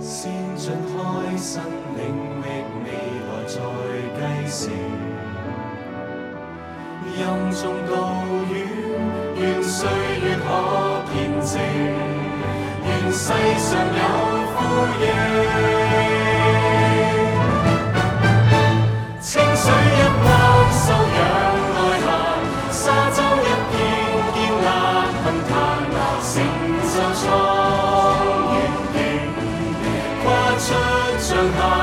先進開新領域，未來再繼承。任重道遠，願歲月可見證，願世上有呼應。清水一汪收養內涵，沙洲一片建立恨壇，成就創願景，跨出障礙。